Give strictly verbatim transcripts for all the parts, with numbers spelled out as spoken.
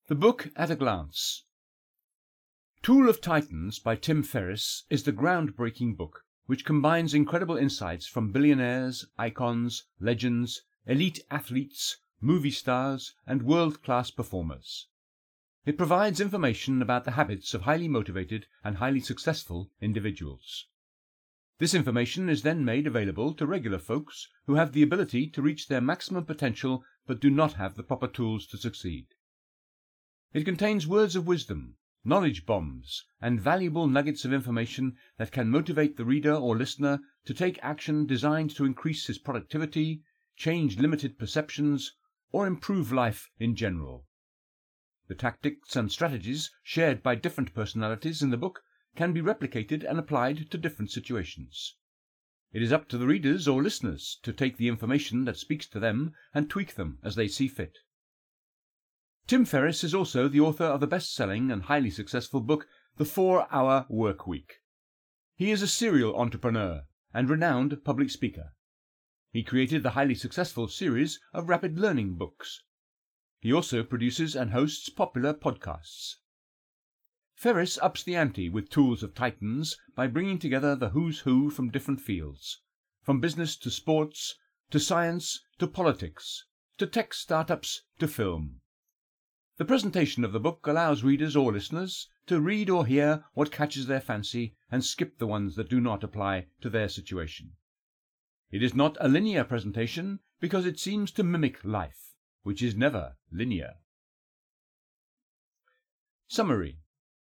The Book at a Glance. Tool of Titans by Tim Ferriss is the groundbreaking book which combines incredible insights from billionaires, icons, legends, elite athletes, movie stars, and world-class performers. It provides information about the habits of highly motivated and highly successful individuals. This information is then made available to regular folks who have the ability to reach their maximum potential but do not have the proper tools to succeed. It contains words of wisdom, knowledge bombs, and valuable nuggets of information that can motivate the reader or listener to take action designed to increase his productivity, change limited perceptions, or improve life in general. The tactics and strategies shared by different personalities in the book can be replicated and applied to different situations. It is up to the readers or listeners to take the information that speaks to them and tweak them as they see fit. Tim Ferriss is also the author of the best-selling and highly successful book, The Four-Hour Work Week. He is a serial entrepreneur and renowned public speaker. He created the highly successful series of rapid learning books. He also produces and hosts popular podcasts. Ferriss ups the ante with Tools of Titans by bringing together the who's who from different fields, from business to sports, to science, to politics, to tech startups, to film. The presentation of the book allows readers or listeners to read or hear what catches their fancy and skip the ones that do not apply to their situation. It is not a linear presentation because it seems to mimic life, which is never linear. Summary.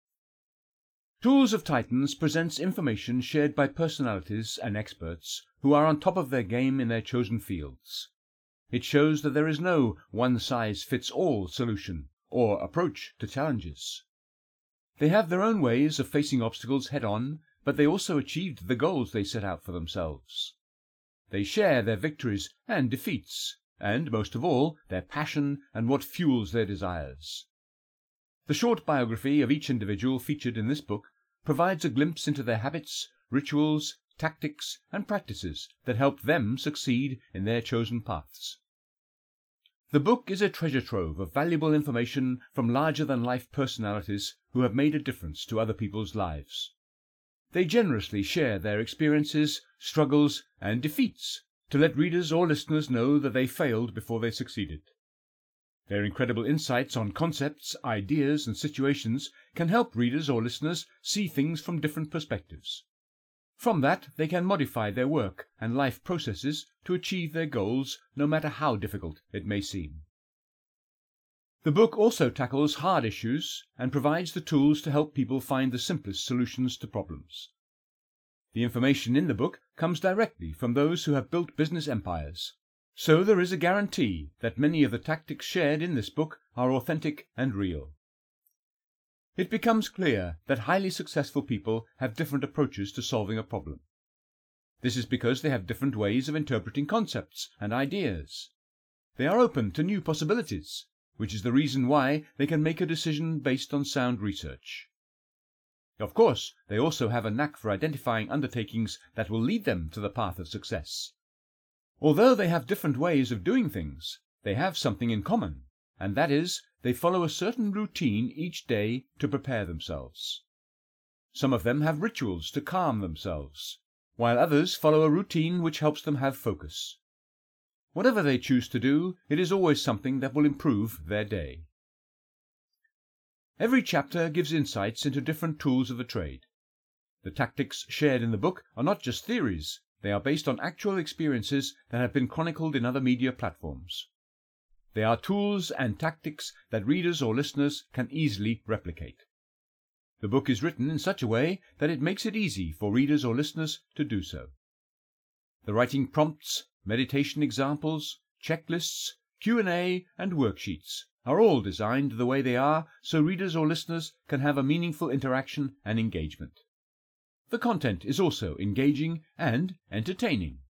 Tools of Titans presents information shared by personalities and experts who are on top of their game in their chosen fields. It shows that there is no one-size-fits-all solution or approach to challenges. They have their own ways of facing obstacles head-on, but they also achieved the goals they set out for themselves. They share their victories and defeats, and, most of all, their passion and what fuels their desires. The short biography of each individual featured in this book provides a glimpse into their habits, rituals, tactics, and practices that help them succeed in their chosen paths. The book is a treasure trove of valuable information from larger-than-life personalities who have made a difference to other people's lives. They generously share their experiences, struggles, and defeats to let readers or listeners know that they failed before they succeeded. Their incredible insights on concepts, ideas, and situations can help readers or listeners see things from different perspectives. From that, they can modify their work and life processes to achieve their goals, no matter how difficult it may seem. The book also tackles hard issues and provides the tools to help people find the simplest solutions to problems. The information in the book comes directly from those who have built business empires, so there is a guarantee that many of the tactics shared in this book are authentic and real. It becomes clear that highly successful people have different approaches to solving a problem. This is because they have different ways of interpreting concepts and ideas. They are open to new possibilities, which is the reason why they can make a decision based on sound research. Of course, they also have a knack for identifying undertakings that will lead them to the path of success. Although they have different ways of doing things, they have something in common, and that is, they follow a certain routine each day to prepare themselves. Some of them have rituals to calm themselves, while others follow a routine which helps them have focus. Whatever they choose to do, it is always something that will improve their day. Every chapter gives insights into different tools of the trade. The tactics shared in the book are not just theories, they are based on actual experiences that have been chronicled in other media platforms. They are tools and tactics that readers or listeners can easily replicate. The book is written in such a way that it makes it easy for readers or listeners to do so. The writing prompts, meditation examples, checklists, Q and A, and worksheets are all designed the way they are so readers or listeners can have a meaningful interaction and engagement. The content is also engaging and entertaining.